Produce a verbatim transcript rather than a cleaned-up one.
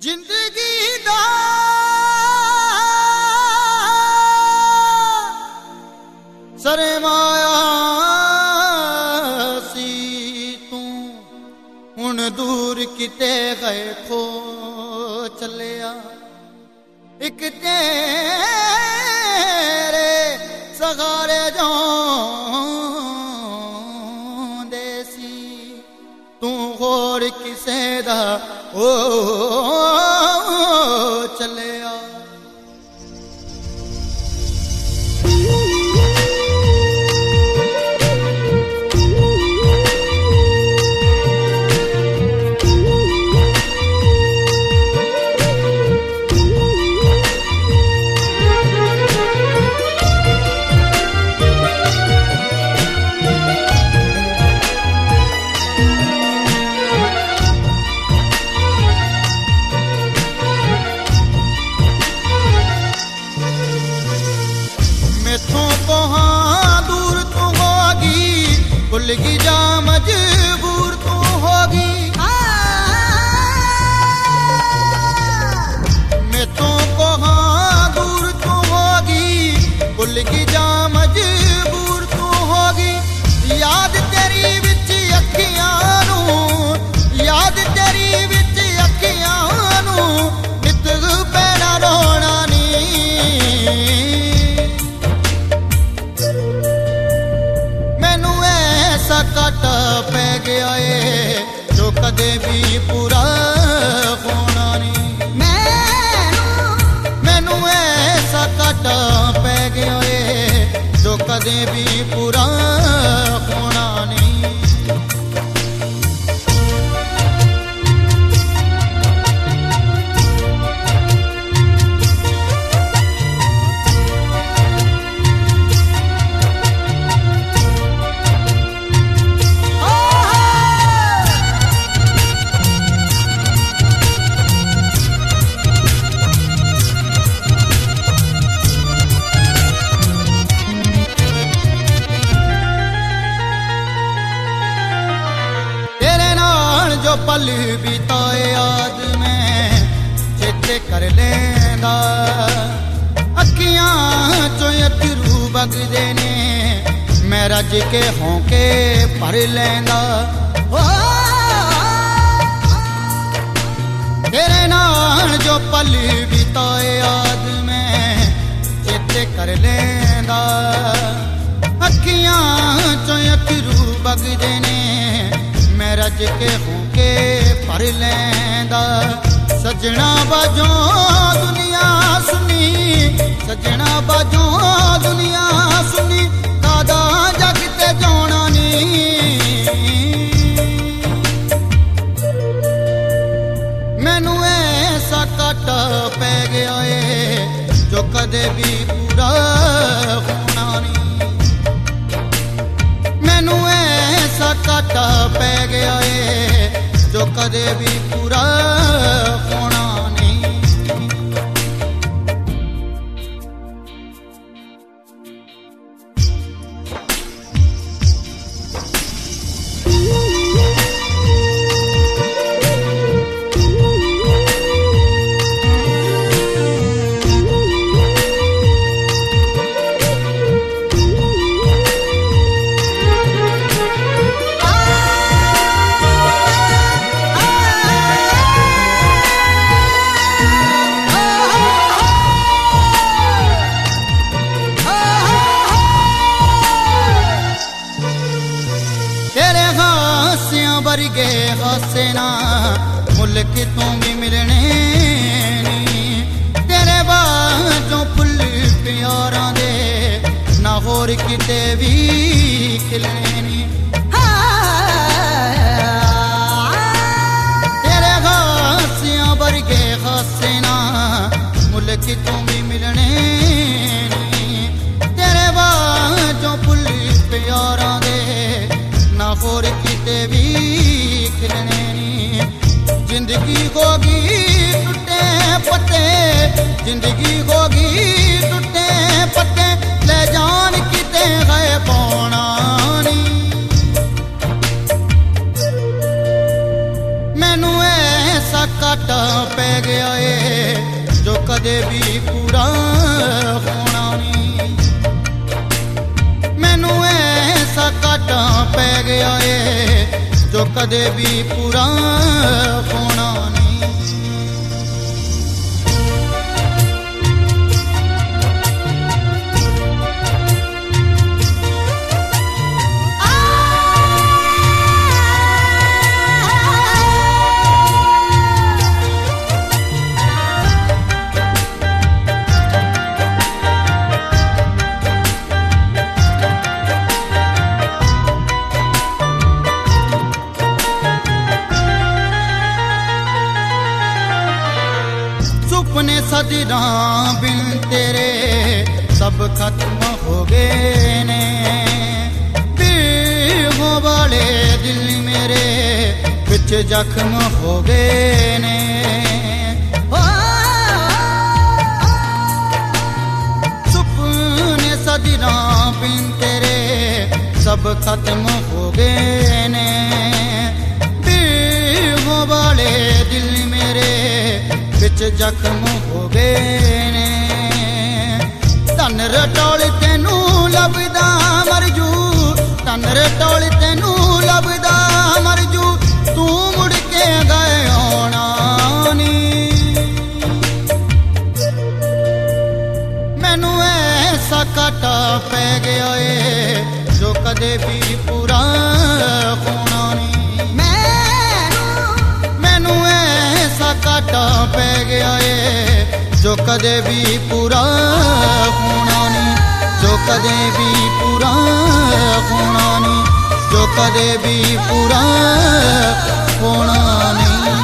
जिंदगी दा सरमाया सी तू हुण दूर किते गए खो चलिया। एक तेरे सगारे जांदे सी तू होर किसे दा ओ चलिया। भुलगी जा मजबूर तू होगी मैं तो कहाँ दूर तू होगी। भुलगी जा मजबूर तू होगी। याद तेरी विच अखियां नू याद तेरी विच अखियां नू नित पैना रोना नी। काटा पै गया है जो कदे भी पूरा होना नहीं। मैनू ऐसा काटा पै गया है जो कदे भी पूरा होना नहीं। जो पल बिताए याद में चेते कर लेंदा। अखियां चो अथरू बगदे ने मैं रज के होंके भर लेंदा। तेरे नाल जो पल बिताए याद में चेते कर लेंदा। अखियां चो अथरू बगदे ने मैं रज के होके भर लेंदा। सजना बाजो दुनिया सुनी सजना बाजो दुनिया सुनी दादा जग ते जाना नी। मैनू ऐसा काटा पै गया है जो कदे भी पूरा होना नी। मैनू ऐसा काटा पै गया है जो कदे भी पूरा होना नहीं। वर्गे हासे ना मुल्क तू भी मिलने नी। तेरे बाजों फुल प्यारा दे ना होर किते भी खिलने नी। तेरे हासियां वर्गे हासे ना मुल्क तू भी मिलने नी। तेरे बाजों फुल प्यारा दे ना होर किते भी खिलने नी। जिंदगी होगी टूटे पत्ते जिंदगी होगी टूटे पत्ते ले जान किते गए पौना नी। मैनू ऐसा घाटा पै गया है जो कदे भी पूरा होना नहीं। मैनू ऐसा घाटा पै गया है जो कदे भी पूरा होना नहीं। सुपने सजरां बिन तेरे सब खत्म हो गए ने। पीहों वाले दिल मेरे विच जख्म हो गए ने। सुपने सजरां बिन तेरे सब खत्म हो गए ने। पीहों वाले दिल मेरे विच जख्म हो गए ने। धन रटोल तेनू लभदा मरजू, धन रटोल तेनू लभदा मरजू, तू मुड़ के गए आना नी। मैनू ऐसा घाटा पै गया है जो कदे भी पूरा होना नहीं। मैनू ऐसा घाटा पै गया है जो कदे भी पूरा होना नहीं। जो कदे भी पूरा होना नहीं। जो कदे भी पूरा होना नहीं।